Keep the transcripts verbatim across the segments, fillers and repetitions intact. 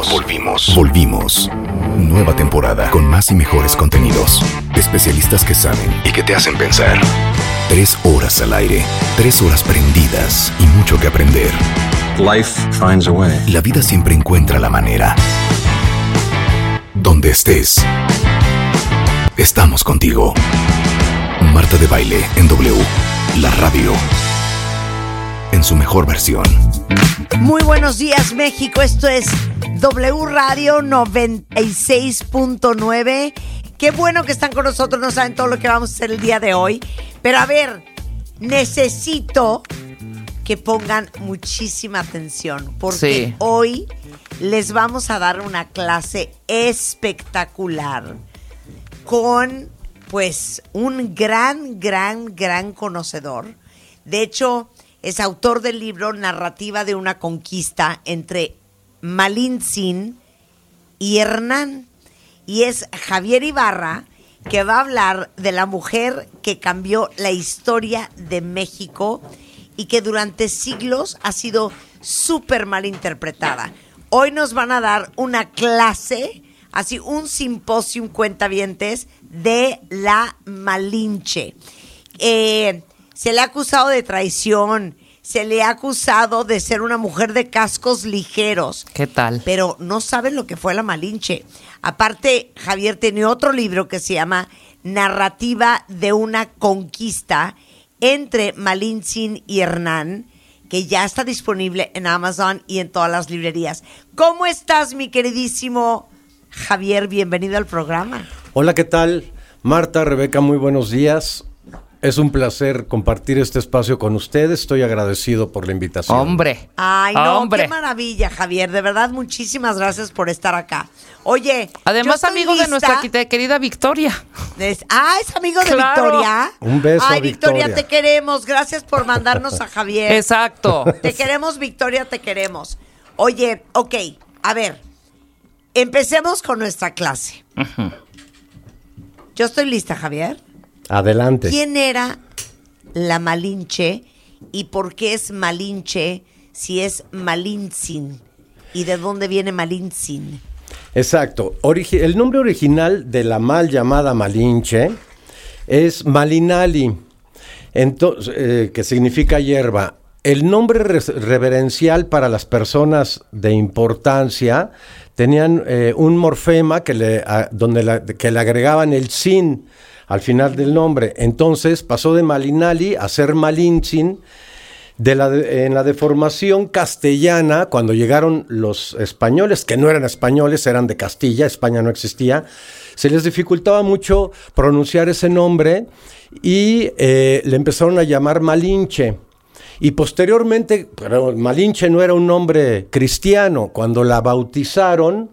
volvimos, volvimos, volvimos. Nueva temporada con más y mejores contenidos. Especialistas que saben y que te hacen pensar. Tres horas al aire, tres horas prendidas y mucho que aprender. Life finds a way. La vida siempre encuentra la manera. Donde estés, estamos contigo. Marta de Baile en W, la radio, en su mejor versión. Muy buenos días, México. Esto es W Radio noventa y seis punto nueve. Qué bueno que están con nosotros. No saben todo lo que vamos a hacer el día de hoy. Pero a ver, necesito que pongan muchísima atención, porque sí, hoy les vamos a dar una clase espectacular con, pues, un gran, gran, gran conocedor. De hecho, es autor del libro Narrativa de una conquista entre Malintzin y Hernán. Y es Javier Ibarra, que va a hablar de la mujer que cambió la historia de México y que durante siglos ha sido súper mal interpretada. Hoy nos van a dar una clase, así un simposium cuentavientes, de la Malinche. Eh... Se le ha acusado de traición, se le ha acusado de ser una mujer de cascos ligeros. ¿Qué tal? Pero no saben lo que fue la Malinche. Aparte, Javier tiene otro libro que se llama Narrativa de una conquista entre Malintzin y Hernán, que ya está disponible en Amazon y en todas las librerías. ¿Cómo estás, mi queridísimo Javier? Bienvenido al programa. Hola, ¿qué tal? Marta, Rebeca, muy buenos días. Es un placer compartir este espacio con ustedes. Estoy agradecido por la invitación. ¡Hombre! Ay, no, ¡Hombre! ¡Qué maravilla, Javier! De verdad, muchísimas gracias por estar acá. Oye, además, amigo lista de nuestra querida Victoria. Es, ah, ¿es amigo de claro. Victoria? Un beso, Ay, Victoria, Victoria, te queremos. Gracias por mandarnos a Javier. Exacto. Te queremos, Victoria, te queremos. Oye, ok, a ver. Empecemos con nuestra clase. Uh-huh. Yo estoy lista, Javier. Adelante. ¿Quién era la Malinche y por qué es Malinche si es Malintzin? ¿Y de dónde viene Malintzin? Exacto. Origi- el nombre original de la mal llamada Malinche es Malinali, entonces, eh, que significa hierba. El nombre re- reverencial para las personas de importancia tenían eh, un morfema que le, a, donde la, que le agregaban el sin al final del nombre. Entonces pasó de Malinali a ser Malintzin. De la de, en la deformación castellana, cuando llegaron los españoles, que no eran españoles, eran de Castilla, España no existía, se les dificultaba mucho pronunciar ese nombre y eh, le empezaron a llamar Malinche. Y posteriormente, pero Malinche no era un nombre cristiano, cuando la bautizaron,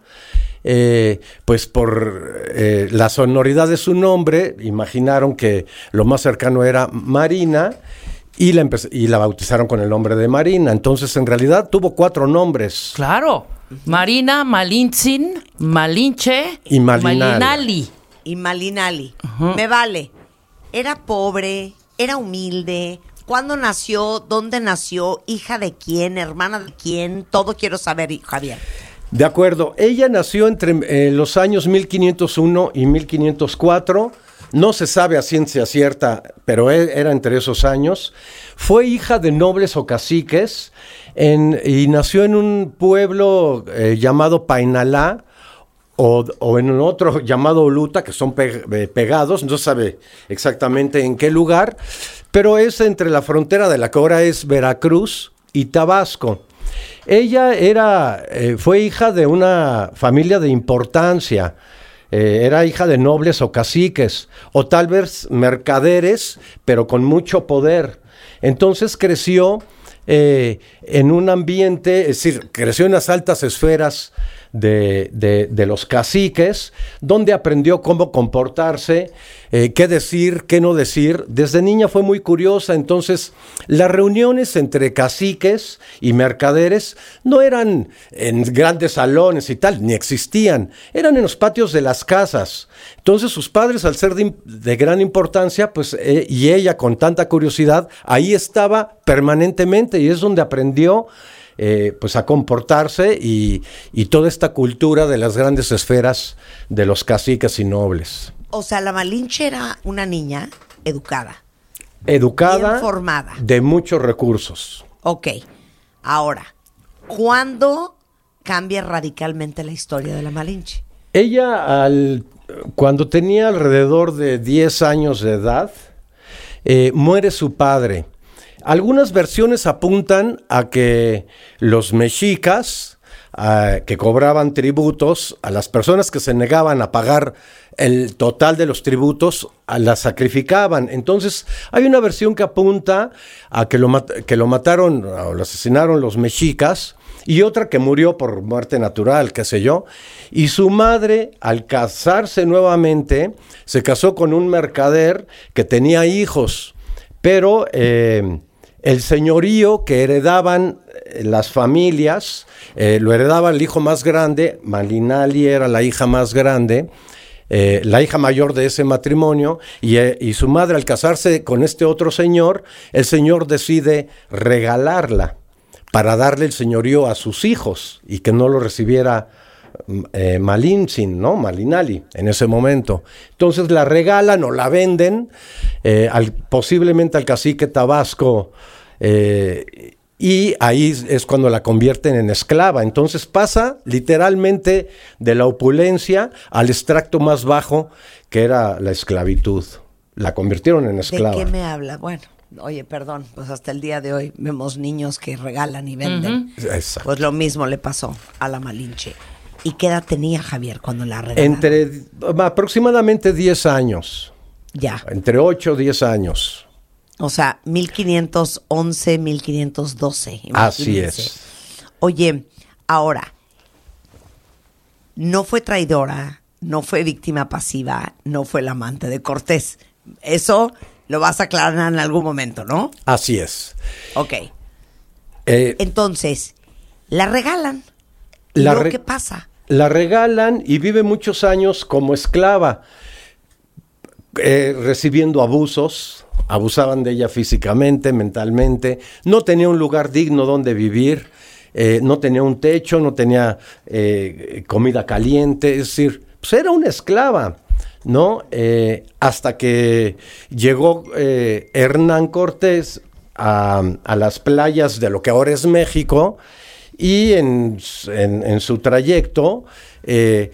Eh, pues por eh, la sonoridad de su nombre, imaginaron que lo más cercano era Marina y la, empe- y la bautizaron con el nombre de Marina. Entonces, en realidad, tuvo cuatro nombres. Claro. Marina, Malintzin, Malinche y Malinali. Malinali. Y Malinali. Uh-huh. Me vale. Era pobre, era humilde. ¿Cuándo nació? ¿Dónde nació? ¿Hija de quién? ¿Hermana de quién? Todo quiero saber, Javier. De acuerdo, ella nació entre eh, los años mil quinientos uno y mil quinientos cuatro, no se sabe a ciencia cierta, pero él, era entre esos años. Fue hija de nobles o caciques en, y nació en un pueblo eh, llamado Painalá o, o en otro llamado Oluta, que son pe- eh, pegados, no se sabe exactamente en qué lugar, pero es entre la frontera de la que ahora es Veracruz y Tabasco. Ella era, eh, fue hija de una familia de importancia, eh, era hija de nobles o caciques, o tal vez mercaderes, pero con mucho poder. Entonces creció eh, en un ambiente, es decir, creció en las altas esferas de, de, de los caciques, donde aprendió cómo comportarse, eh, qué decir, qué no decir. Desde niña fue muy curiosa, entonces las reuniones entre caciques y mercaderes no eran en grandes salones y tal, ni existían, eran en los patios de las casas. Entonces sus padres, al ser de, de gran importancia, pues eh, y ella con tanta curiosidad, ahí estaba permanentemente y es donde aprendió eh, pues a comportarse y, y toda esta cultura de las grandes esferas de los caciques y nobles. O sea, la Malinche era una niña educada. Educada, bien formada. De muchos recursos. Ok, ahora, ¿cuándo cambia radicalmente la historia de la Malinche? Ella, al, cuando tenía alrededor de diez años de edad, eh, muere su padre. Algunas versiones apuntan a que los mexicas, uh, que cobraban tributos, a las personas que se negaban a pagar el total de los tributos, a las sacrificaban. Entonces, hay una versión que apunta a que lo, mat- que lo mataron o lo asesinaron los mexicas, y otra que murió por muerte natural, qué sé yo. Y su madre, al casarse nuevamente, se casó con un mercader que tenía hijos, pero eh, el señorío que heredaban las familias, eh, lo heredaba el hijo más grande. Malinali era la hija más grande, eh, la hija mayor de ese matrimonio, y, eh, y su madre, al casarse con este otro señor, el señor decide regalarla para darle el señorío a sus hijos y que no lo recibiera eh, Malintzin, ¿no? Malinali, en ese momento. Entonces la regalan o la venden, eh, al, posiblemente al cacique Tabasco, eh, y ahí es cuando la convierten en esclava. Entonces pasa literalmente de la opulencia al extracto más bajo, que era la esclavitud. La convirtieron en esclava. ¿De qué me habla? Bueno, oye, perdón, pues hasta el día de hoy vemos niños que regalan y venden. Uh-huh. Exacto. Pues lo mismo le pasó a la Malinche. ¿Y qué edad tenía Javier cuando la regalaron? Entre aproximadamente diez años. Ya. Entre ocho o diez años. O sea, mil quinientos once, mil quinientos doce. Así es. Oye, ahora, no fue traidora, no fue víctima pasiva, no fue la amante de Cortés. Eso lo vas a aclarar en algún momento, ¿no? Así es. Ok. Eh, Entonces, la regalan. ¿Y la luego re- qué pasa? La regalan y vive muchos años como esclava, eh, recibiendo abusos. Abusaban de ella físicamente, mentalmente. No tenía un lugar digno donde vivir. Eh, no tenía un techo, no tenía eh, comida caliente. Es decir, pues era una esclava, ¿no? Eh, hasta que llegó eh, Hernán Cortés a, a las playas de lo que ahora es México, y en, en, en su trayecto eh,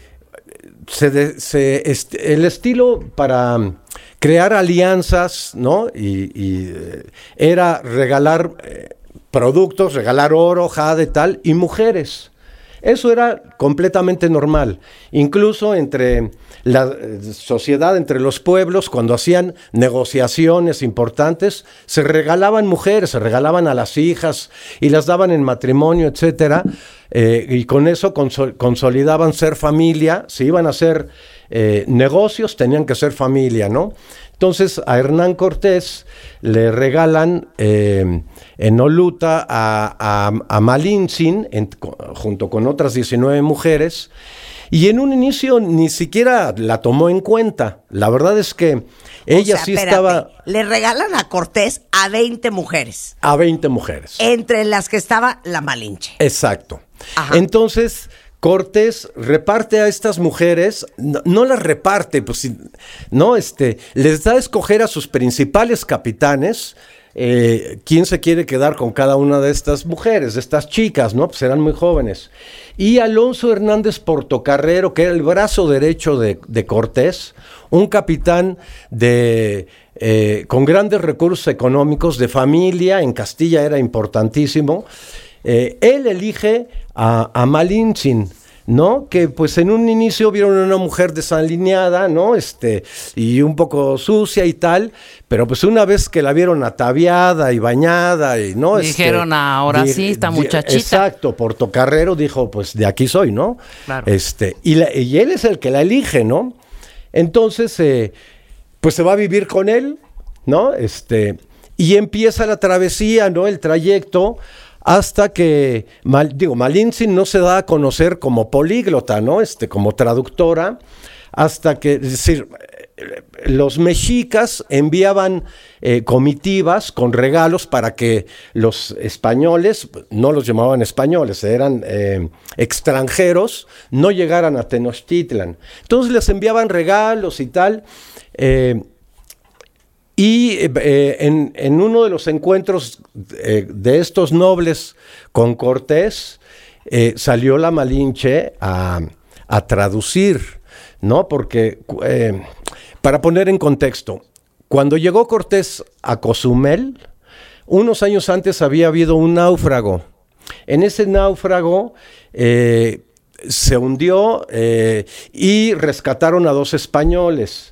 se de, se est- el estilo para crear alianzas, ¿no? Y, y eh, era regalar eh, productos, regalar oro, jade, tal, y mujeres. Eso era completamente normal. Incluso entre la eh, sociedad, entre los pueblos, cuando hacían negociaciones importantes, se regalaban mujeres, se regalaban a las hijas y las daban en matrimonio, etcétera. Eh, y con eso consol- consolidaban ser familia. Si iban a hacer eh, negocios, tenían que ser familia, ¿no? Entonces a Hernán Cortés le regalan eh, en Oluta a, a, a Malintzin, en, junto con otras diecinueve mujeres, y en un inicio ni siquiera la tomó en cuenta. La verdad es que ella o sea, sí espérate, estaba... Le regalan a Cortés a veinte mujeres, A veinte mujeres. entre las que estaba la Malinche. Exacto. Ajá. Entonces Cortés reparte a estas mujeres, no, no las reparte, pues, si- no, este, les da a escoger a sus principales capitanes, eh, quién se quiere quedar con cada una de estas mujeres, de estas chicas, ¿no? Pues eran muy jóvenes. Y Alonso Hernández Portocarrero, que era el brazo derecho de, de Cortés, un capitán de, eh, con grandes recursos económicos, de familia, en Castilla era importantísimo. Eh, él elige a, a Malintzin, ¿no? Que pues en un inicio vieron a una mujer desalineada, ¿no? Este, y un poco sucia y tal, pero pues una vez que la vieron ataviada y bañada y, ¿no? Dijeron, Este, ahora di- sí, esta di- muchachita. Exacto, Portocarrero dijo, pues de aquí soy, ¿no? Claro. Este, y, la- y él es el que la elige, ¿no? Entonces, eh, pues se va a vivir con él, ¿no? Este, y empieza la travesía, ¿no? El trayecto, hasta que, Mal, digo, Malintzin no se da a conocer como políglota, ¿no? Este, como traductora, hasta que, es decir, los mexicas enviaban eh, comitivas con regalos para que los españoles, no los llamaban españoles, eran eh, extranjeros, no llegaran a Tenochtitlan. Entonces les enviaban regalos y tal. Eh, y eh, en, en uno de los encuentros eh, de estos nobles con Cortés, eh, salió la Malinche a, a traducir, ¿no? Porque... Eh, Para poner en contexto, cuando llegó Cortés a Cozumel, unos años antes había habido un náufrago. En ese náufrago eh, se hundió eh, y rescataron a dos españoles.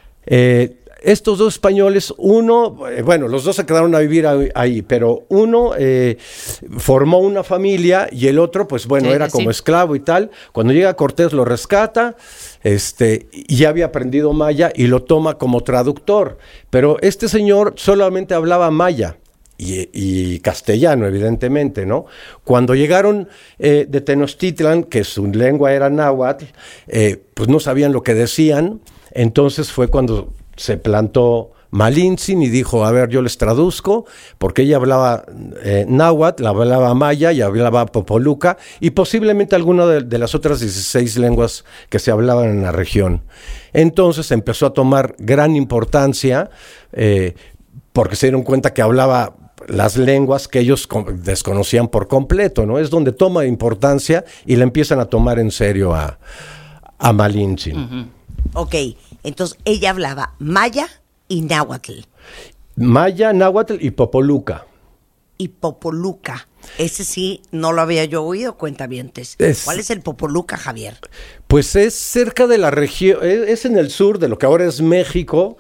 Eh, estos dos españoles, uno, eh, bueno, los dos se quedaron a vivir ahí, ahí pero uno eh, formó una familia y el otro, pues bueno, Sí, era sí. como esclavo y tal. Cuando llega Cortés lo rescata, este, y ya había aprendido maya y lo toma como traductor. Pero este señor solamente hablaba maya y, y castellano, evidentemente, ¿no? Cuando llegaron eh, de Tenochtitlan, que su lengua era náhuatl, eh, pues no sabían lo que decían. Entonces fue cuando se plantó Malintzin y dijo, a ver, yo les traduzco, porque ella hablaba eh, náhuatl, hablaba maya y hablaba popoluca, y posiblemente alguna de, de las otras dieciséis lenguas que se hablaban en la región. Entonces empezó a tomar gran importancia, eh, porque se dieron cuenta que hablaba las lenguas que ellos com- desconocían por completo, ¿no? Es donde toma importancia y le empiezan a tomar en serio a, a Malintzin. Uh-huh. Ok, entonces ella hablaba maya y náhuatl. Maya, náhuatl y popoluca. Y popoluca. Ese sí, no lo había yo oído, cuentavientes. Es- ¿Cuál es el popoluca, Javier? Pues es cerca de la región, es, es en el sur de lo que ahora es México,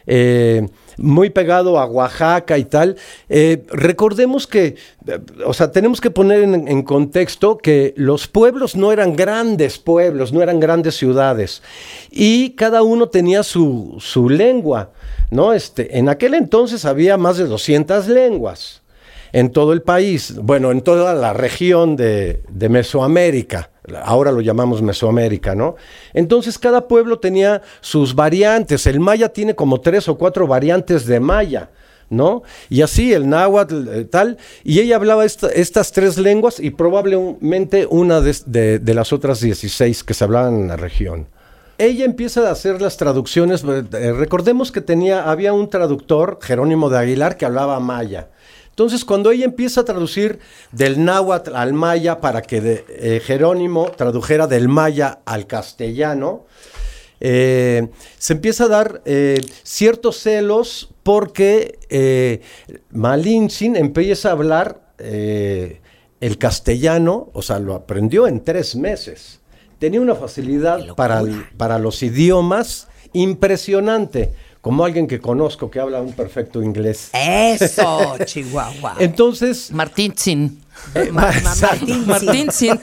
eh, muy pegado a Oaxaca y tal. Eh, recordemos que, eh, o sea, tenemos que poner en, en contexto que los pueblos no eran grandes pueblos, no eran grandes ciudades, y cada uno tenía su, su lengua, ¿no? Este, en aquel entonces había más de doscientas lenguas en todo el país, bueno, en toda la región de, de Mesoamérica. Ahora lo llamamos Mesoamérica, ¿no? Entonces cada pueblo tenía sus variantes. El maya tiene como tres o cuatro variantes de maya, ¿no? Y así el náhuatl, eh, tal. Y ella hablaba esta, estas tres lenguas y probablemente una de, de, de las otras dieciséis que se hablaban en la región. Ella empieza a hacer las traducciones. Eh, recordemos que tenía, había un traductor, Jerónimo de Aguilar, que hablaba maya. Entonces, cuando ella empieza a traducir del náhuatl al maya para que de, eh, Jerónimo tradujera del maya al castellano, eh, se empieza a dar eh, ciertos celos porque eh, Malintzin empieza a hablar eh, el castellano, o sea, lo aprendió en tres meses. Tenía una facilidad para, el- para los idiomas impresionante, como alguien que conozco que habla un perfecto inglés. Eso, Chihuahua. Entonces, Martinzin. eh, Ma- ma- exacto. Martín. Martinzin.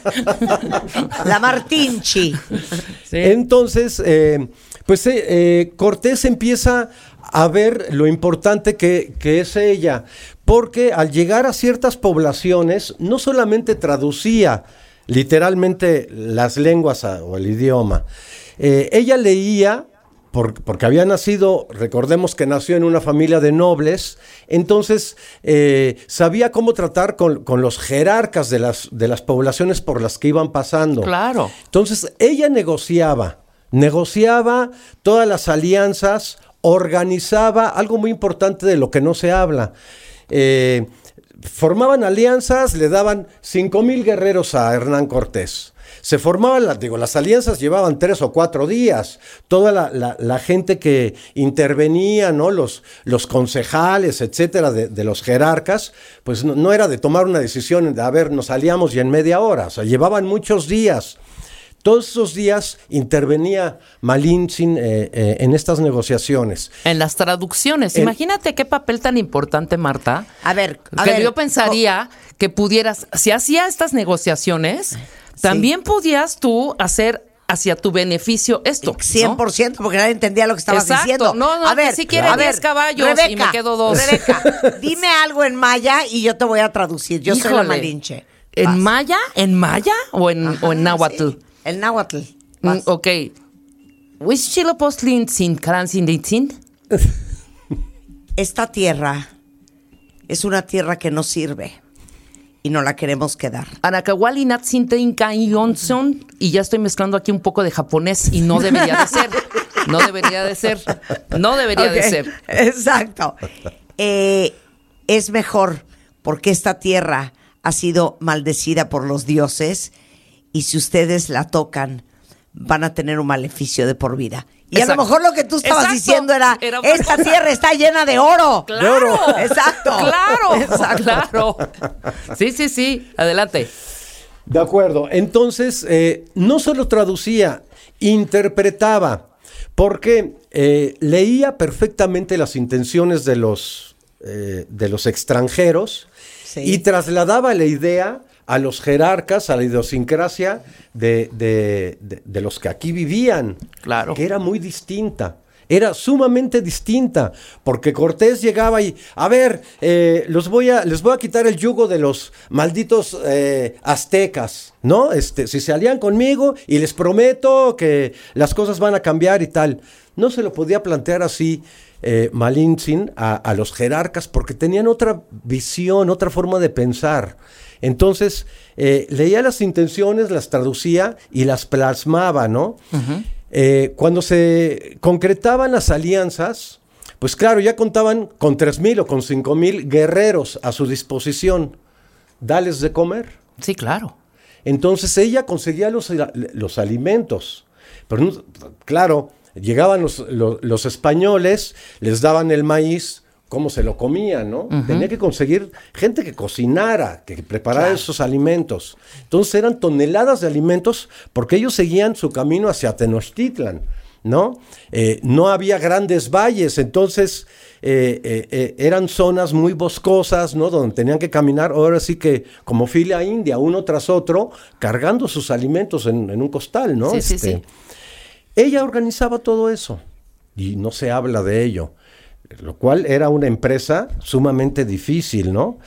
La Martinchi. Sí. Entonces, eh, pues eh, eh, Cortés empieza a ver lo importante que, que es ella, porque al llegar a ciertas poblaciones, no solamente traducía literalmente las lenguas a- o el idioma, eh, ella leía, por- porque había nacido, recordemos que nació en una familia de nobles, entonces eh, sabía cómo tratar con, con los jerarcas de las, de las poblaciones por las que iban pasando. Claro. Entonces, ella negociaba, negociaba todas las alianzas, organizaba algo muy importante de lo que no se habla. Eh, formaban alianzas, le daban cinco mil guerreros a Hernán Cortés. Se formaban, las, digo, las alianzas llevaban tres o cuatro días. Toda la, la, la gente que intervenía, ¿no? Los, los concejales, etcétera, de, de los jerarcas, pues no, no era de tomar una decisión de, a ver, nos aliamos y en media hora. O sea, llevaban muchos días. Todos esos días intervenía Malintzin eh, eh, en estas negociaciones. En las traducciones. En- Imagínate qué papel tan importante, Marta. A ver, a que ver, yo pensaría que pudieras, si hacía estas negociaciones, también podías tú hacer hacia tu beneficio esto. ¿no? cien por ciento, porque nadie entendía lo que estabas Exacto. diciendo. No, no, a ver, que si quiere a ver, diez caballos y me quedo dos. Rebeca, dime algo en maya y yo te voy a traducir. Yo soy la Híjole. Malinche. ¿En Vas. maya? ¿En maya o en, Ajá, o en náhuatl? sí, el náhuatl. Mm, Vas. ok. Esta tierra es una tierra que no sirve y no la queremos quedar. Y ya estoy mezclando aquí un poco de japonés y no debería de ser. No debería de ser. No debería Okay, de ser. Exacto. Eh, es mejor porque esta tierra ha sido maldecida por los dioses y si ustedes la tocan van a tener un maleficio de por vida. Y Exacto. a lo mejor lo que tú estabas Exacto. diciendo era, era esta cosa. Tierra está llena de oro. ¡Claro! De oro. Exacto. ¡Claro! Exacto. ¡Claro! Sí, sí, sí. Adelante. De acuerdo. Entonces, eh, no solo traducía, interpretaba, porque eh, leía perfectamente las intenciones de los, eh, de los extranjeros sí. y trasladaba la idea a los jerarcas, a la idiosincrasia de, de, de, de los que aquí vivían, claro. que era muy distinta, era sumamente distinta, porque Cortés llegaba y, a ver, eh, los voy a, les voy a quitar el yugo de los malditos eh, aztecas, ¿no? Este, si se alían conmigo y les prometo que las cosas van a cambiar y tal. No se lo podía plantear así eh, Malintzin a, a los jerarcas, porque tenían otra visión, otra forma de pensar. Entonces, eh, leía las intenciones, las traducía y las plasmaba, ¿no? Uh-huh. Eh, cuando se concretaban las alianzas, pues claro, ya contaban con tres mil o con cinco mil guerreros a su disposición. Dales de comer. Sí, claro. Entonces ella conseguía los, los alimentos. Pero no, claro, llegaban los, los, los españoles, les daban el maíz, cómo se lo comían, ¿no? Uh-huh. Tenía que conseguir gente que cocinara, que preparara claro. esos alimentos. Entonces eran toneladas de alimentos porque ellos seguían su camino hacia Tenochtitlan, ¿no? Eh, no había grandes valles, entonces eh, eh, eh, eran zonas muy boscosas, ¿no? Donde tenían que caminar, ahora sí que como fila india, uno tras otro, cargando sus alimentos en, en un costal, ¿no? Sí, este, sí, sí. Ella organizaba todo eso y no se habla de ello. Lo cual era una empresa sumamente difícil, ¿no?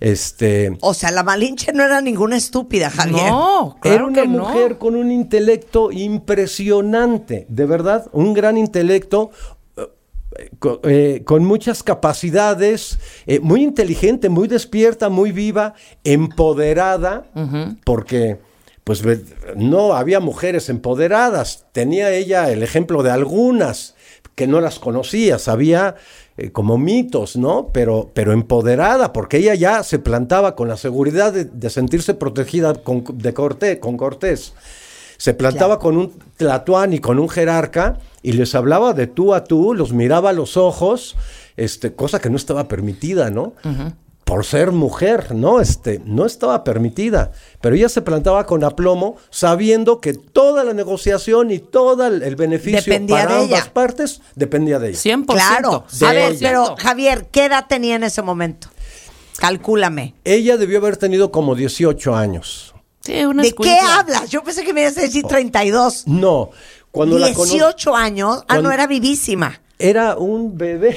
Este, o sea, la Malinche no era ninguna estúpida, Javier. No, claro era una que mujer no. con un intelecto impresionante, de verdad, un gran intelecto, eh, con, eh, con muchas capacidades, eh, muy inteligente, muy despierta, muy viva, empoderada, uh-huh. porque pues no había mujeres empoderadas, tenía ella el ejemplo de algunas que no las conocía, sabía eh, como mitos, ¿no? Pero, pero empoderada, porque ella ya se plantaba con la seguridad de, de sentirse protegida con, de Cortés, con Cortés. Se plantaba claro. con un tlatoani, con un jerarca, y les hablaba de tú a tú, los miraba a los ojos, este, cosa que no estaba permitida, ¿no? Uh-huh. Por ser mujer, ¿no? Este, no estaba permitida, pero ella se plantaba con aplomo, sabiendo que toda la negociación y todo el, el beneficio dependía para de ambas ella. partes dependía de ella. cien por ciento. Claro. A ver, ella. pero Javier, ¿qué edad tenía en ese momento? Calcúlame. Ella debió haber tenido como dieciocho años. Sí, una ¿De escuincla. qué hablas? Yo pensé que me ibas a decir treinta y dos. No, cuando dieciocho la cono- años. Ah, cuando no, era vivísima. Era un bebé.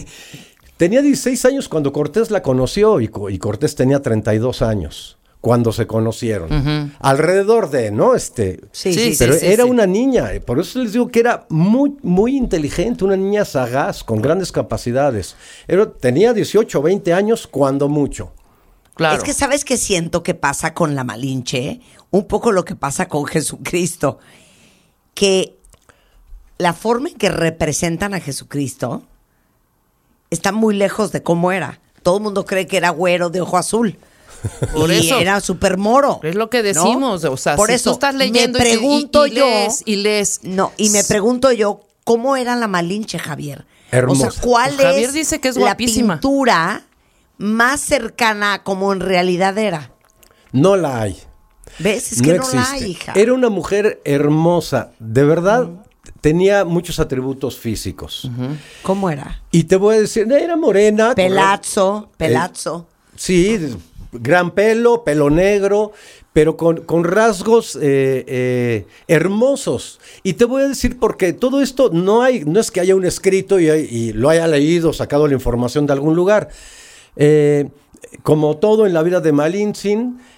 Tenía dieciséis años cuando Cortés la conoció y, y Cortés tenía treinta y dos años cuando se conocieron. Uh-huh. Alrededor de, ¿no? Este, sí, sí, pero sí, sí, era sí. una niña, por eso les digo que era muy, muy inteligente, una niña sagaz, con grandes capacidades. Era, tenía dieciocho, veinte años cuando mucho. Claro. Es que ¿sabes qué siento que pasa con la Malinche? Un poco lo que pasa con Jesucristo. Que la forma en que representan a Jesucristo está muy lejos de cómo era. Todo el mundo cree que era güero de ojo azul. Por y eso. era súper moro. Es lo que decimos, ¿no? o sea, Por si eso, tú estás leyendo me pregunto y, y, y yo, lees y lees. No, y me pregunto yo, ¿cómo era la Malinche, Javier? Hermosa. O sea, ¿cuál Pues Javier es dice que es la guapísima. pintura más cercana a como en realidad era? No la hay. ¿Ves? Es no que no existe. la hay, hija. Era una mujer hermosa, de verdad. Mm. Tenía muchos atributos físicos. Uh-huh. ¿Cómo era? Y te voy a decir, era morena. Pelazzo, pelazzo. Eh, sí, gran pelo, pelo negro, pero con, con rasgos eh, eh, hermosos. Y te voy a decir porque todo esto no hay, no es que haya un escrito y, y lo haya leído, sacado la información de algún lugar. Eh, como todo en la vida de Malintzin,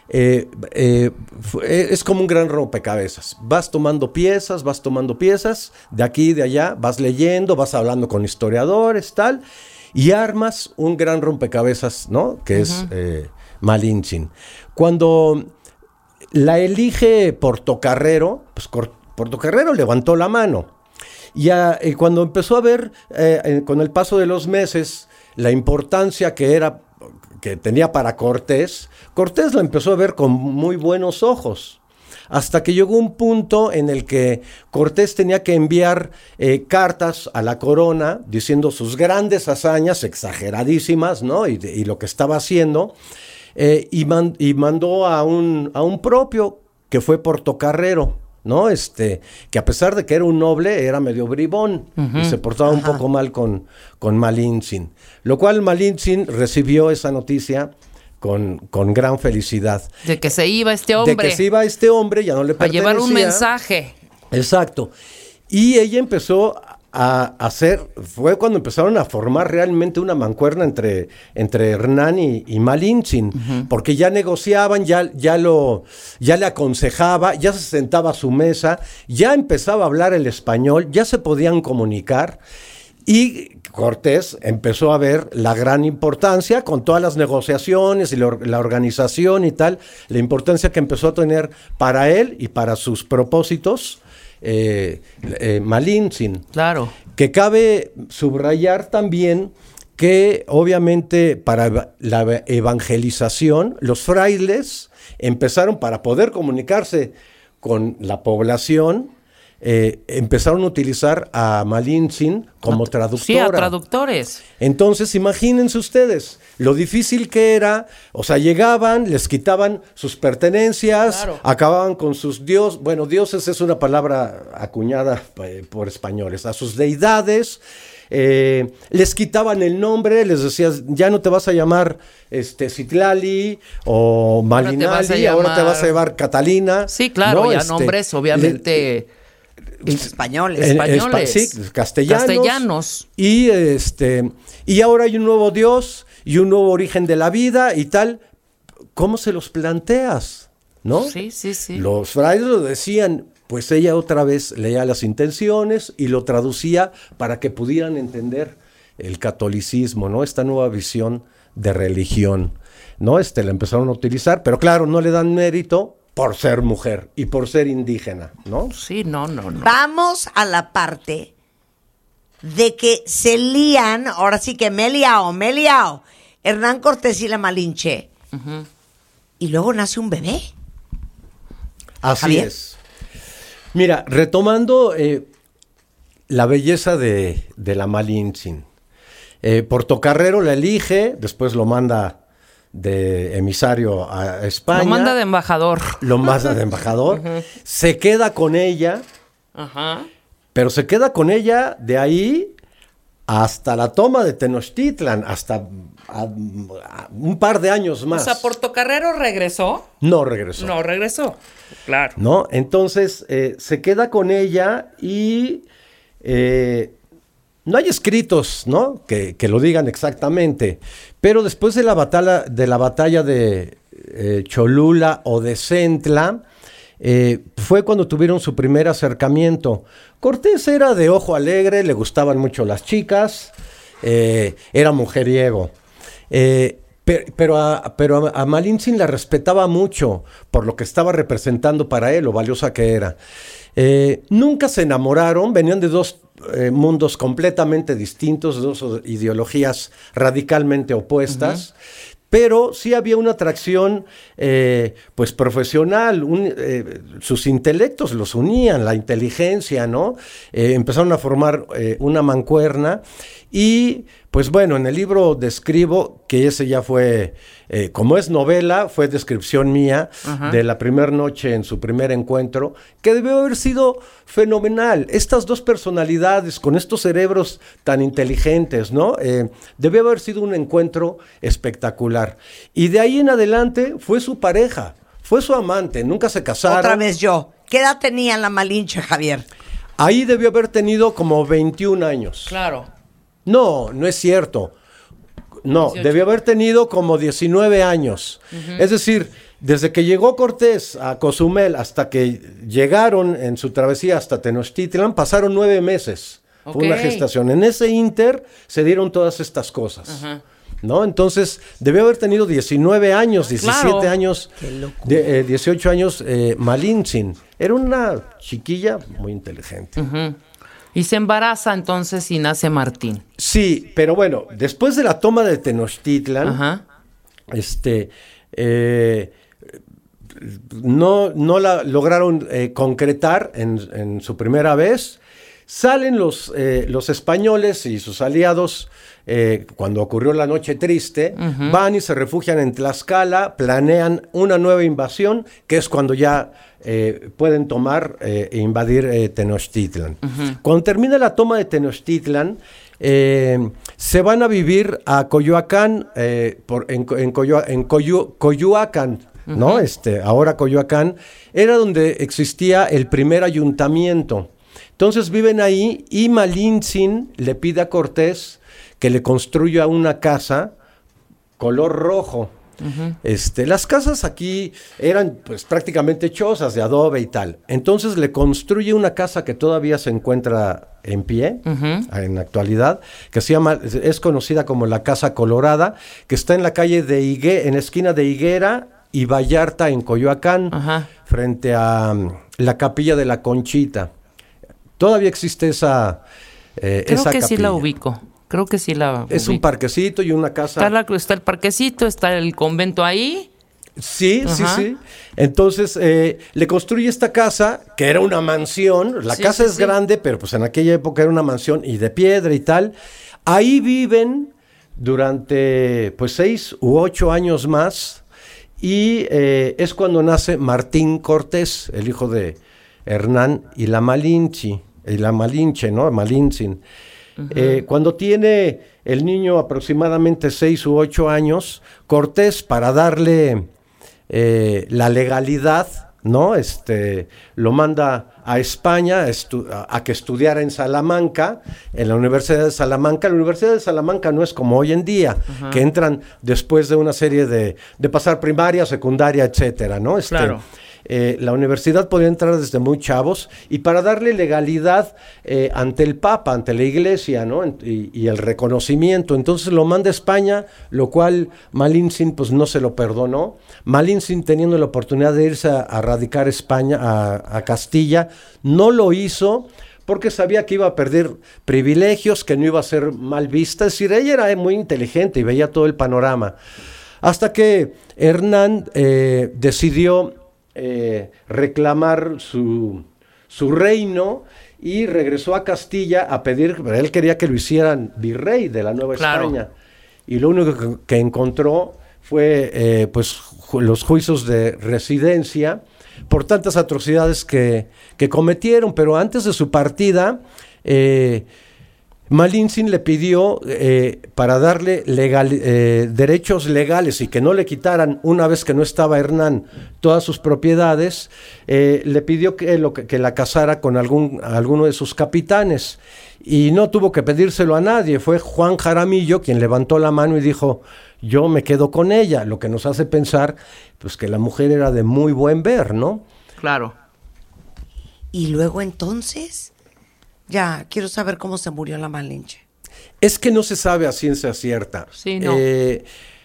eh, eh, fue, es como un gran rompecabezas. Vas tomando piezas, vas tomando piezas, de aquí y de allá, vas leyendo, vas hablando con historiadores, tal, y armas un gran rompecabezas, ¿no? Que uh-huh. es eh, Malintzin. Cuando la elige Portocarrero, pues Portocarrero levantó la mano. Y a, eh, cuando empezó a ver, eh, eh, con el paso de los meses, la importancia que era, que tenía para Cortés, Cortés la empezó a ver con muy buenos ojos, hasta que llegó un punto en el que Cortés tenía que enviar eh, cartas a la corona diciendo sus grandes hazañas, exageradísimas, ¿no? Y, y lo que estaba haciendo, eh, y, man, y mandó a un, a un propio, que fue Portocarrero, ¿no? Este, que a pesar de que era un noble, era medio bribón, uh-huh. y se portaba Ajá. un poco mal con, con Malintzin. Lo cual Malintzin recibió esa noticia con, con gran felicidad. De que se iba este hombre. De que se iba este hombre, ya no le pertenecía. A llevar un mensaje. Exacto. Y ella empezó a hacer, fue cuando empezaron a formar realmente una mancuerna entre, entre Hernán y, y Malintzin, uh-huh. porque ya negociaban, ya, ya, lo, ya le aconsejaba, ya se sentaba a su mesa, ya empezaba a hablar el español, ya se podían comunicar, y Cortés empezó a ver la gran importancia con todas las negociaciones y la, la organización y tal, la importancia que empezó a tener para él y para sus propósitos, Eh, eh, Malintzin. Claro. Que cabe subrayar también que obviamente para la evangelización los frailes empezaron, para poder comunicarse con la población, eh, empezaron a utilizar a Malintzin como traductora. Sí, a traductores. Entonces, imagínense ustedes lo difícil que era, o sea, llegaban, les quitaban sus pertenencias, claro. acababan con sus dioses, bueno, dioses es una palabra acuñada eh, por españoles, a sus deidades, eh, les quitaban el nombre, les decías, ya no te vas a llamar este, Citlali o Malinali, ahora te, llamar... ahora te vas a llevar Catalina. Sí, claro, ¿no? ya este, nombres, obviamente... Le, españoles. Españoles. Sí, castellanos. Castellanos. Y, este, y ahora hay un nuevo Dios y un nuevo origen de la vida y tal. ¿Cómo se los planteas? ¿No? Sí, sí, sí. Los frailes lo decían, pues ella otra vez leía las intenciones y lo traducía para que pudieran entender el catolicismo, ¿no? Esta nueva visión de religión, ¿no? Este, la empezaron a utilizar, pero claro, no le dan mérito por ser mujer y por ser indígena, ¿no? Sí, no, no, no. Vamos a la parte de que se lían, ahora sí que me he liado, me he liado, Hernán Cortés y la Malinche. Uh-huh. Y luego nace un bebé. Así Javier. es. Mira, retomando eh, la belleza de, de la Malintzin. Eh, Portocarrero la elige, después lo manda de emisario a España. Lo manda de embajador. Lo manda de embajador. Uh-huh. Se queda con ella. Ajá. Pero se queda con ella de ahí hasta la toma de Tenochtitlan, hasta a, a, un par de años más. O sea, ¿Portocarrero regresó? No regresó. No regresó, claro. ¿No? Entonces, eh, se queda con ella y eh, no hay escritos, ¿no? Que, que lo digan exactamente. Pero después de la batalla de, la batalla de eh, Cholula o de Centla, Eh, fue cuando tuvieron su primer acercamiento. Cortés era de ojo alegre, le gustaban mucho las chicas, eh, era mujeriego. Eh, per, pero a, pero a, a Malintzin la respetaba mucho por lo que estaba representando para él, lo valiosa que era. Eh, nunca se enamoraron, venían de dos eh, mundos completamente distintos, dos ideologías radicalmente opuestas. Uh-huh. Pero sí había una atracción eh, pues profesional, un, eh, sus intelectos los unían, la inteligencia, ¿no? Eh, empezaron a formar eh, una mancuerna y pues bueno, en el libro describo que ese ya fue, eh, como es novela, fue descripción mía uh-huh. de la primera noche en su primer encuentro, que debió haber sido fenomenal. Estas dos personalidades con estos cerebros tan inteligentes, ¿no? Eh, debió haber sido un encuentro espectacular. Y de ahí en adelante fue su pareja, fue su amante, nunca se casaron. Otra vez yo. ¿Qué edad tenía la Malinche, Javier? Ahí debió haber tenido como veintiún años. Claro. No, no es cierto. No, dieciocho. Debió haber tenido como diecinueve años. Uh-huh. Es decir, Desde que llegó Cortés a Cozumel hasta que llegaron en su travesía hasta Tenochtitlan, pasaron nueve meses. Okay. Fue una gestación. En ese inter se dieron todas estas cosas. Ajá. ¿No? Entonces, debió haber tenido diecinueve años, diecisiete claro. años, de, eh, dieciocho años eh, Malintzin. Era una chiquilla muy inteligente. Uh-huh. Y se embaraza entonces y nace Martín. Sí, pero bueno, después de la toma de Tenochtitlan, uh-huh. este... Eh, No, no la lograron eh, concretar en, en su primera vez. Salen los, eh, los españoles y sus aliados eh, cuando ocurrió la Noche Triste, uh-huh. van y se refugian en Tlaxcala, planean una nueva invasión, que es cuando ya eh, pueden tomar eh, e invadir eh, Tenochtitlan. Uh-huh. Cuando termina la toma de Tenochtitlan, eh, se van a vivir a Coyoacán, eh, por, en, en, Coyo, en Coyo, Coyoacán, ¿no? Uh-huh. Este, ahora Coyoacán, era donde existía el primer ayuntamiento. Entonces viven ahí y Malintzin le pide a Cortés que le construya una casa color rojo. Uh-huh. Este, las casas aquí eran pues prácticamente chozas de adobe y tal. Entonces le construye una casa que todavía se encuentra en pie, uh-huh. en la actualidad, que se llama, es conocida como la Casa Colorada, que está en la calle de Higuera, en la esquina de Higuera y Vallarta en Coyoacán, uh-huh. frente a um, la Capilla de la Conchita. Todavía existe esa, eh, Creo esa que capilla. sí la ubico. Creo que sí la Es ubico. un parquecito y una casa. Está, la, está el parquecito, está el convento ahí. Sí, Ajá. sí, sí. Entonces eh, le construye esta casa, que era una mansión. La sí, casa sí, es sí. grande, pero pues en aquella época era una mansión y de piedra y tal. Ahí viven durante pues seis u ocho años más. Y eh, es cuando nace Martín Cortés, el hijo de Hernán y la Malinche, y la Malinche, ¿no? Malintzin. Uh-huh. Eh, cuando tiene el niño aproximadamente seis u ocho años, Cortés, para darle eh, la legalidad, ¿no? Este, lo manda a España a, estu- a, a que estudiara en Salamanca, en la Universidad de Salamanca. La Universidad de Salamanca no es como hoy en día, uh-huh. que entran después de una serie de, de pasar primaria, secundaria, etcétera, ¿no? Este, claro. Eh, la universidad podía entrar desde muy chavos y para darle legalidad eh, ante el Papa, ante la Iglesia, ¿no? Y, y el reconocimiento. Entonces lo manda a España, lo cual Malintzin pues no se lo perdonó. Malintzin, teniendo la oportunidad de irse a, a radicar España, a, a Castilla, no lo hizo porque sabía que iba a perder privilegios, que no iba a ser mal vista. Es decir, ella era muy inteligente y veía todo el panorama. Hasta que Hernán eh, decidió Eh, reclamar su, su reino y regresó a Castilla a pedir, él quería que lo hicieran virrey de la Nueva claro. España, y lo único que, que encontró fue eh, pues ju- los juicios de residencia por tantas atrocidades que, que cometieron. Pero antes de su partida, eh, Malintzin le pidió, eh, para darle legal, eh, derechos legales y que no le quitaran, una vez que no estaba Hernán, todas sus propiedades, eh, le pidió que, lo, que, que la casara con algún, alguno de sus capitanes. Y no tuvo que pedírselo a nadie, fue Juan Jaramillo quien levantó la mano y dijo, yo me quedo con ella, lo que nos hace pensar pues que la mujer era de muy buen ver, ¿no? Claro. Y luego entonces... Ya, quiero saber cómo se murió la Malinche. Es que no se sabe a ciencia cierta. Sí, no. Eh,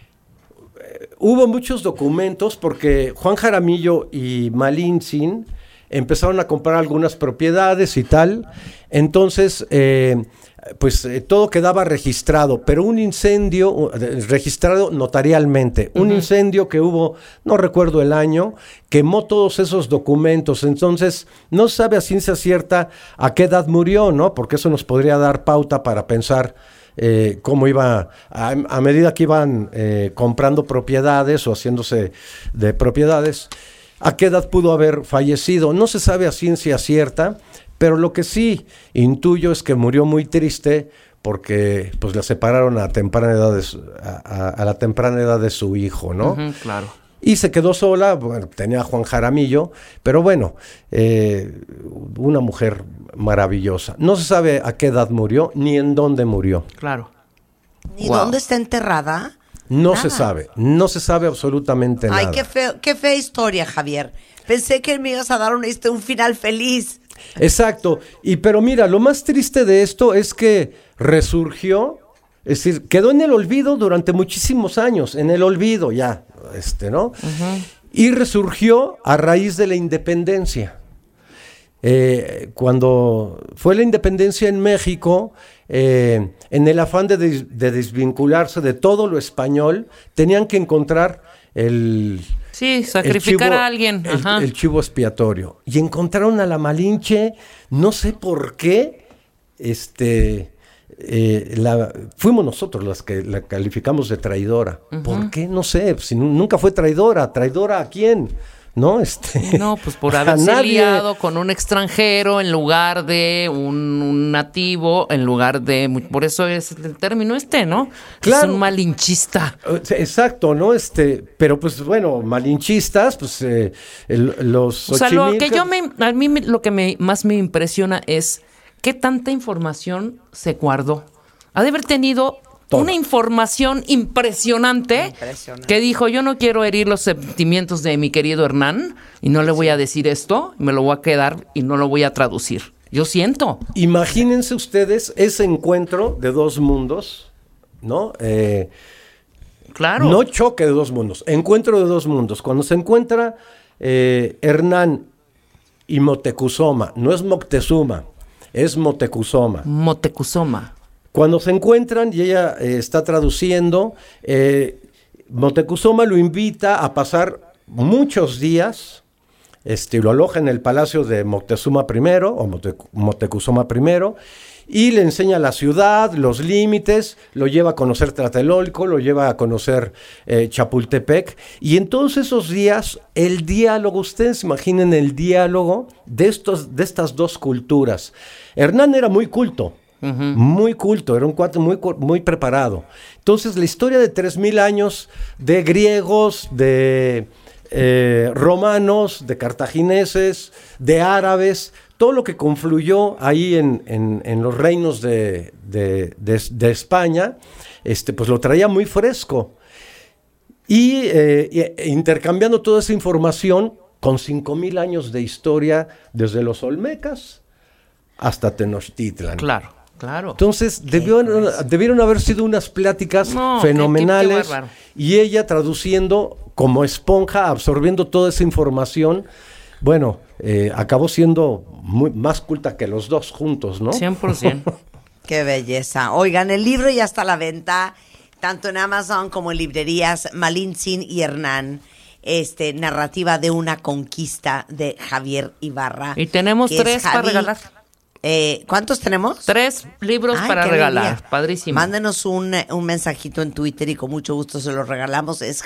hubo muchos documentos porque Juan Jaramillo y Malintzin empezaron a comprar algunas propiedades y tal. Entonces, eh, pues eh, todo quedaba registrado, pero un incendio, uh, registrado notarialmente, uh-huh. un incendio que hubo, no recuerdo el año, quemó todos esos documentos. Entonces no se sabe a ciencia cierta a qué edad murió, ¿no? Porque eso nos podría dar pauta para pensar eh, cómo iba, a, a medida que iban eh, comprando propiedades o haciéndose de propiedades, a qué edad pudo haber fallecido. No se sabe a ciencia cierta, pero lo que sí intuyo es que murió muy triste porque pues la separaron a temprana edad de su, a, a, a la temprana edad de su hijo, ¿no? Uh-huh, claro. Y se quedó sola, bueno, tenía a Juan Jaramillo, pero bueno, eh, una mujer maravillosa. No se sabe a qué edad murió ni en dónde murió. Claro. ¿Y Wow. dónde está enterrada? No Nada. se sabe, no se sabe absolutamente Ay, nada. qué feo, qué fea historia, Javier. Pensé que me ibas a dar una, un final feliz. Exacto, y pero mira, lo más triste de esto es que resurgió, es decir, quedó en el olvido durante muchísimos años, en el olvido ya, este, ¿no? Uh-huh. Y resurgió a raíz de la independencia. Eh, cuando fue la independencia en México, eh, en el afán de, des, de desvincularse de todo lo español, tenían que encontrar el... Sí, sacrificar chivo, a alguien. Ajá. El, el chivo expiatorio. Y encontraron a la Malinche, no sé por qué, este, eh, la, fuimos nosotros las que la calificamos de traidora. Uh-huh. ¿Por qué? No sé, si nunca fue traidora. ¿Traidora a quién? ¿No? Este, no, pues por haberse liado con un extranjero en lugar de un, un nativo, en lugar de... Por eso es el término este, ¿no? Claro. Es un malinchista. Exacto, ¿no? Este, pero pues bueno, malinchistas, pues eh, el, los... O sea, lo que yo me... A mí me, lo que me, más me impresiona es qué tanta información se guardó. Ha de haber tenido... Todo. Una información impresionante, impresionante que dijo, yo no quiero herir los sentimientos de mi querido Hernán y no le voy a decir esto, me lo voy a quedar y no lo voy a traducir. Yo siento. Imagínense ustedes ese encuentro de dos mundos, ¿no? Eh, claro. No choque de dos mundos, encuentro de dos mundos. Cuando se encuentra eh, Hernán y Moctezuma, no es Moctezuma, es Moctezuma. Moctezuma. Cuando se encuentran y ella eh, está traduciendo, eh, Moctezuma lo invita a pasar muchos días, este, lo aloja en el palacio de Moctezuma primero, o Moctezuma primero, y le enseña la ciudad, los límites, lo lleva a conocer Tlatelolco, lo lleva a conocer eh, Chapultepec, y en todos esos días, el diálogo, ustedes imaginen el diálogo de, estos, de estas dos culturas. Hernán era muy culto. Uh-huh. Muy culto, era un cuate muy, muy preparado. Entonces, la historia de tres mil años de griegos, de eh, romanos, de cartagineses, de árabes, todo lo que confluyó ahí en, en, en los reinos de, de, de, de España, este, pues lo traía muy fresco. Y eh, intercambiando toda esa información con cinco mil años de historia, desde los Olmecas hasta Tenochtitlan. Claro. Claro. Entonces debieron, debieron haber sido unas pláticas no, fenomenales qué, qué, qué y ella traduciendo como esponja, absorbiendo toda esa información. Bueno, eh, acabó siendo muy, más culta que los dos juntos, ¿no? cien por ciento. Qué belleza. Oigan, el libro ya está a la venta, tanto en Amazon como en librerías. Malintzin y Hernán. Este, narrativa de una conquista de Javier Ibarra. Y tenemos tres para regalar. Eh, ¿Cuántos tenemos? Tres libros Ay, para regalar. Alegría. Padrísimo. Mándenos un, un mensajito en Twitter y con mucho gusto se los regalamos. Es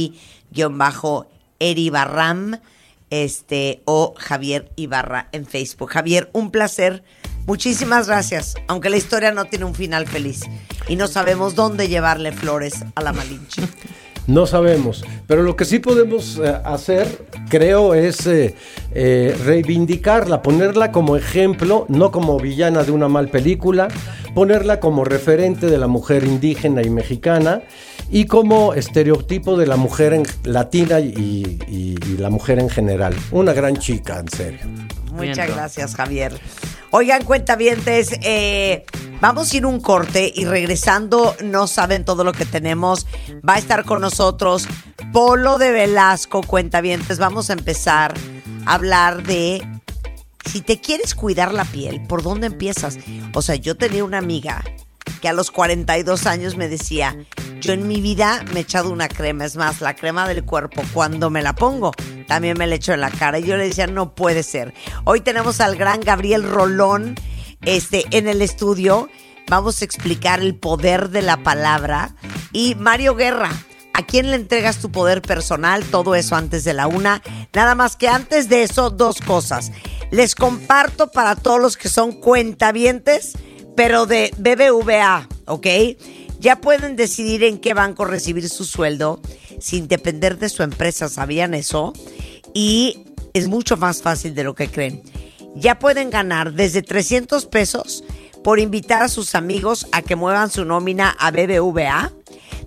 Javi-Eribarram este, o Javier Ibarra en Facebook. Javier, un placer. Muchísimas gracias. Aunque la historia no tiene un final feliz y no sabemos dónde llevarle flores a la Malinche. No sabemos, pero lo que sí podemos eh, hacer, creo, es eh, eh, reivindicarla, ponerla como ejemplo, no como villana de una mal película, ponerla como referente de la mujer indígena y mexicana y como estereotipo de la mujer en, latina y, y, y la mujer en general. Una gran chica, en serio. Muchas gracias, Javier. Oigan, cuentavientes, eh, vamos a ir un corte y regresando, no saben todo lo que tenemos. Va a estar con nosotros Polo de Velasco, cuentavientes. Vamos a empezar a hablar de si te quieres cuidar la piel, ¿por dónde empiezas? O sea, yo tenía una amiga que a los cuarenta y dos años me decía, yo en mi vida me he echado una crema, es más, la crema del cuerpo, cuando me la pongo, también me la echo en la cara. Y yo le decía, no puede ser. Hoy tenemos al gran Gabriel Rolón este, en el estudio. Vamos a explicar el poder de la palabra. Y Mario Guerra, ¿a quién le entregas tu poder personal? Todo eso antes de la una. Nada más que antes de eso, dos cosas. Les comparto para todos los que son cuentavientes, pero de B B V A, ¿ok? Ya pueden decidir en qué banco recibir su sueldo sin depender de su empresa, ¿sabían eso? Y es mucho más fácil de lo que creen. Ya pueden ganar desde trescientos pesos por invitar a sus amigos a que muevan su nómina a B B V A.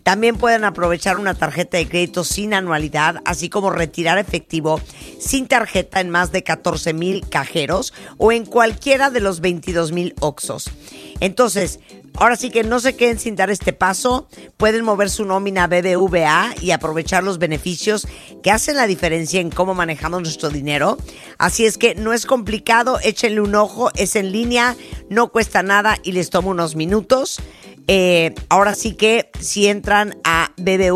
También pueden aprovechar una tarjeta de crédito sin anualidad, así como retirar efectivo sin tarjeta en más de catorce mil cajeros o en cualquiera de los veintidós mil Oxxos. Entonces, ahora sí que no se queden sin dar este paso. Pueden mover su nómina a B B V A y aprovechar los beneficios que hacen la diferencia en cómo manejamos nuestro dinero. Así es que no es complicado, échenle un ojo, es en línea, no cuesta nada y les toma unos minutos. Eh, ahora sí que si entran a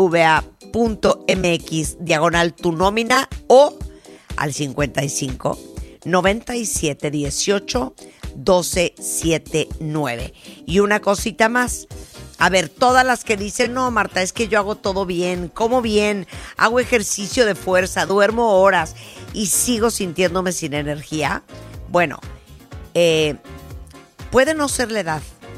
bbva.mx diagonal tu nómina o al cincuenta y cinco, noventa y siete, dieciocho, doce, setenta y nueve. Y una cosita más. A ver, todas las que dicen, no, Marta, es que yo hago todo bien, como bien, hago ejercicio de fuerza, duermo horas y sigo sintiéndome sin energía. Bueno, eh, puede no ser la edad.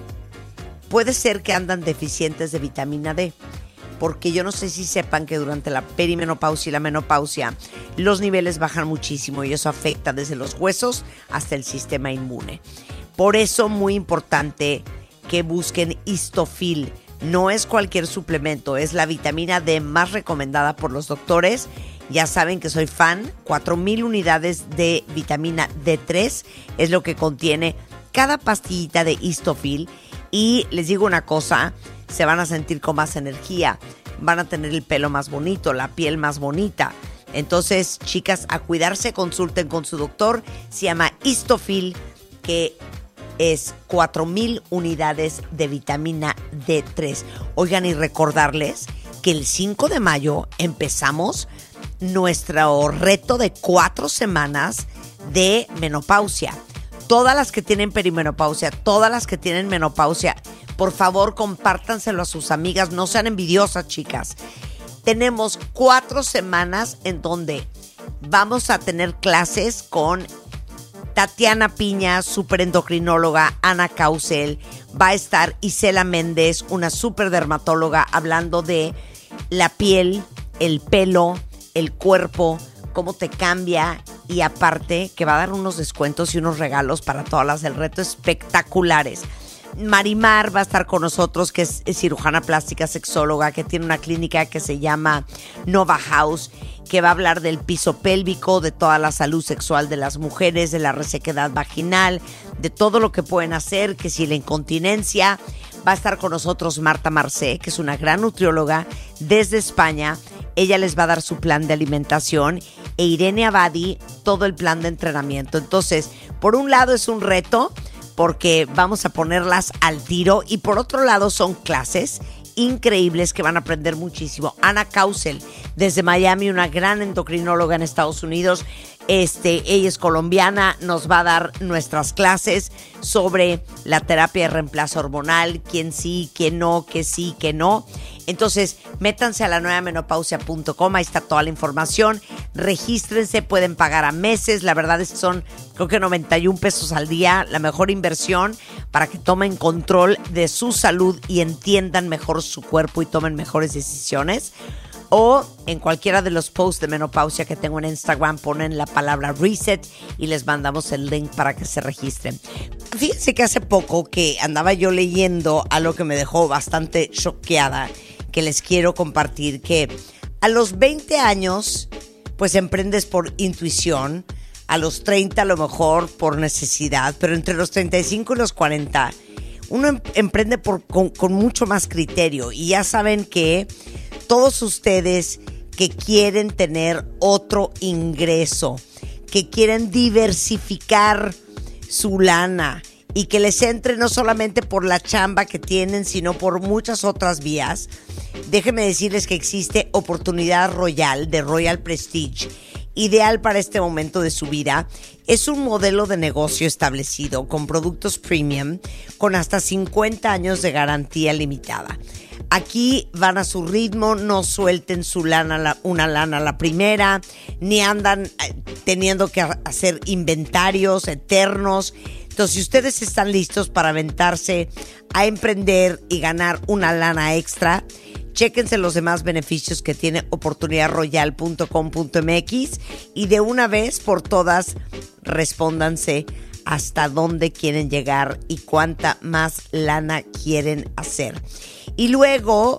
Puede ser que andan deficientes de vitamina D, porque yo no sé si sepan que durante la perimenopausia y la menopausia los niveles bajan muchísimo y eso afecta desde los huesos hasta el sistema inmune. Por eso, muy importante que busquen Histofil. No es cualquier suplemento, es la vitamina D más recomendada por los doctores. Ya saben que soy fan. cuatro mil unidades de vitamina D tres es lo que contiene cada pastillita de Histofil. Y les digo una cosa, se van a sentir con más energía, van a tener el pelo más bonito, la piel más bonita. Entonces, chicas, a cuidarse, consulten con su doctor. Se llama Histofil, que es cuatro mil unidades de vitamina D tres. Oigan, y recordarles que el cinco de mayo empezamos nuestro reto de cuatro semanas de menopausia. Todas las que tienen perimenopausia, todas las que tienen menopausia, por favor, compártanselo a sus amigas. No sean envidiosas, chicas. Tenemos cuatro semanas en donde vamos a tener clases con Tatiana Piña, superendocrinóloga, Ana Causel. Va a estar Isela Méndez, una superdermatóloga, hablando de la piel, el pelo, el cuerpo, cómo te cambia. Y aparte que va a dar unos descuentos y unos regalos para todas las del reto espectaculares. Marimar va a estar con nosotros, que es, es cirujana plástica, sexóloga, que tiene una clínica que se llama Nova House, que va a hablar del piso pélvico, de toda la salud sexual de las mujeres, de la resequedad vaginal, de todo lo que pueden hacer, que si la incontinencia. Va a estar con nosotros Marta Marcé, que es una gran nutrióloga desde España. Ella les va a dar su plan de alimentación, e Irene Abadi todo el plan de entrenamiento. Entonces, por un lado es un reto porque vamos a ponerlas al tiro, y por otro lado son clases increíbles que van a aprender muchísimo. Ana Causel, desde Miami, una gran endocrinóloga en Estados Unidos. Este, ella es colombiana, nos va a dar nuestras clases sobre la terapia de reemplazo hormonal, quién sí, quién no, qué sí, qué no. Entonces, métanse a la nueva menopausia punto com, ahí está toda la información. Regístrense, pueden pagar a meses. La verdad es que son, creo que noventa y un pesos al día, la mejor inversión para que tomen control de su salud y entiendan mejor su cuerpo y tomen mejores decisiones. O en cualquiera de los posts de menopausia que tengo en Instagram, ponen la palabra reset y les mandamos el link para que se registren. Fíjense que hace poco que andaba yo leyendo algo que me dejó bastante choqueada, que les quiero compartir, que a los veinte años pues emprendes por intuición, a los treinta a lo mejor por necesidad, pero entre los treinta y cinco y los cuarenta uno em- emprende por, con, con mucho más criterio. Y ya saben que todos ustedes que quieren tener otro ingreso, que quieren diversificar su lana y que les entre no solamente por la chamba que tienen, sino por muchas otras vías, déjenme decirles que existe Oportunidad Royal de Royal Prestige, ideal para este momento de su vida. Es un modelo de negocio establecido con productos premium con hasta cincuenta años de garantía limitada. Aquí van a su ritmo, no suelten su lana, la, una lana a la primera, ni andan teniendo que hacer inventarios eternos. Entonces, si ustedes están listos para aventarse a emprender y ganar una lana extra, chéquense los demás beneficios que tiene oportunidad royal punto com punto m x y de una vez por todas respóndanse hasta dónde quieren llegar y cuánta más lana quieren hacer. Y luego,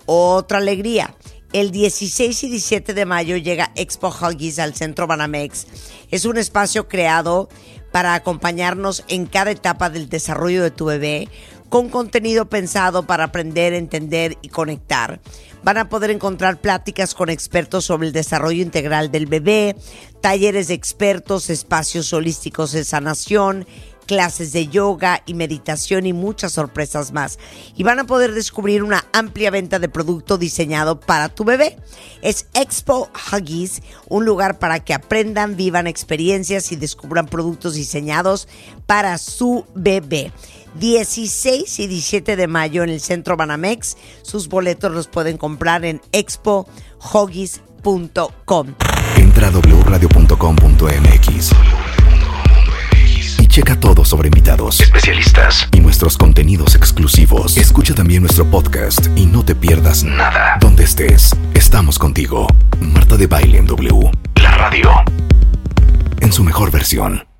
Otra alegría. El dieciséis y diecisiete de mayo llega Expo Huggies al Centro Banamex. Es un espacio creado para acompañarnos en cada etapa del desarrollo de tu bebé, con contenido pensado para aprender, entender y conectar. Van a poder encontrar pláticas con expertos sobre el desarrollo integral del bebé, talleres de expertos, espacios holísticos de sanación, clases de yoga y meditación y muchas sorpresas más. Y van a poder descubrir una amplia venta de producto diseñado para tu bebé. Es Expo Huggies, un lugar para que aprendan, vivan experiencias y descubran productos diseñados para su bebé. dieciséis y diecisiete de mayo en el Centro Banamex. Sus boletos los pueden comprar en expo huggies punto com. Entra a doble u radio punto com punto m x y checa todo sobre invitados, especialistas y nuestros contenidos exclusivos. Escucha también nuestro podcast y no te pierdas nada. Donde estés, estamos contigo. Marta de Baile en W, la radio, en su mejor versión.